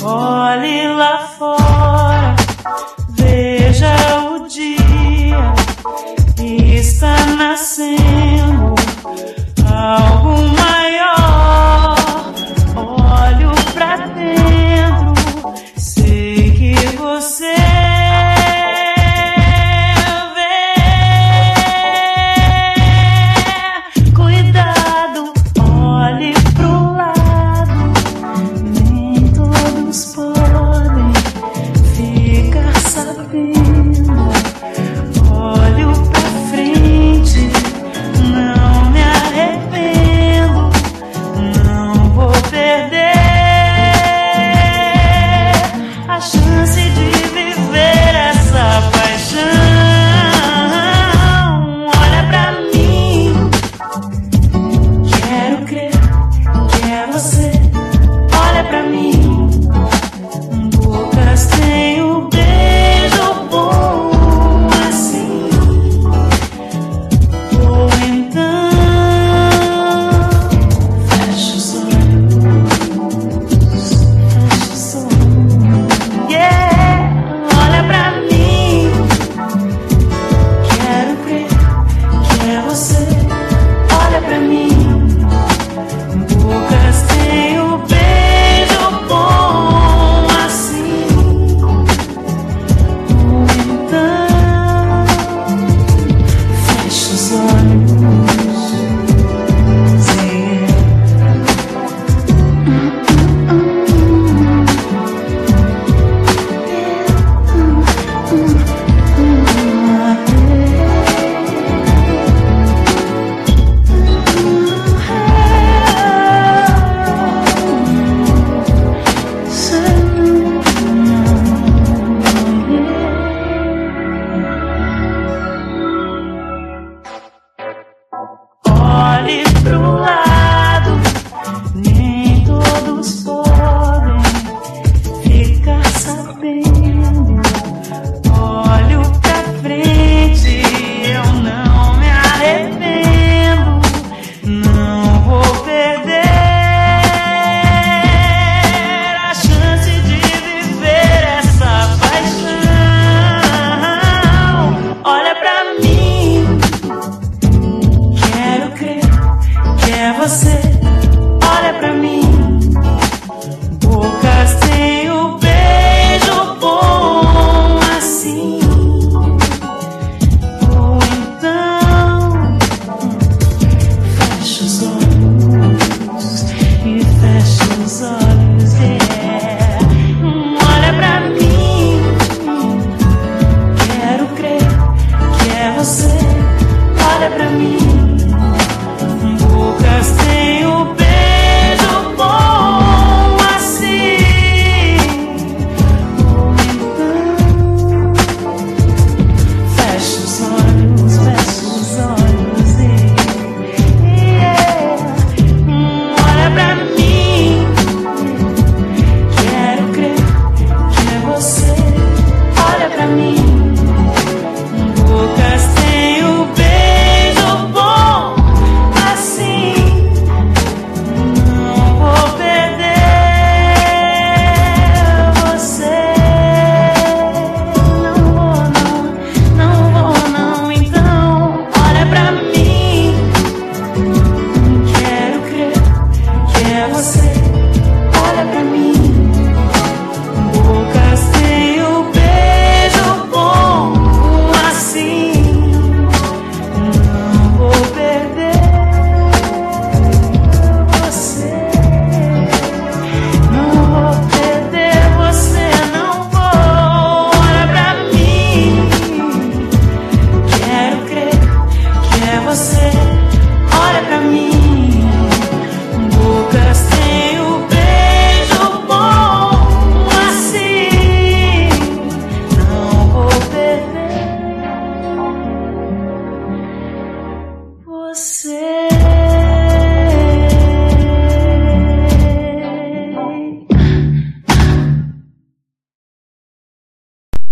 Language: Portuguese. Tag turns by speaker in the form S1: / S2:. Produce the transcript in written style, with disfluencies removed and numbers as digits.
S1: Olhe lá fora, veja o dia, está nascendo algo maior. Olho pra dentro, sei que você vê. Cuidado, olhe pro lado, nem todos podem ficar sabendo. Olho pra frente, não me arrependo, não vou perder a chance de viver essa paixão. Olha pra mim, quero crer que é você. Olha pra mim, bocas têm o beijo bom assim. Ou então fecha os olhos, yeah. Olha pra mim, quero crer que é você. Olha pra mim, bocas têm o beijo bom assim. Ou então fecha os olhos, olhe pro lado, nem todos podem ficar sabendo. Olho pra frente, eu não me arrependo, não vou perder a chance de viver essa paixão. Olha pra mim, quero crer que é você. Olha pra mim.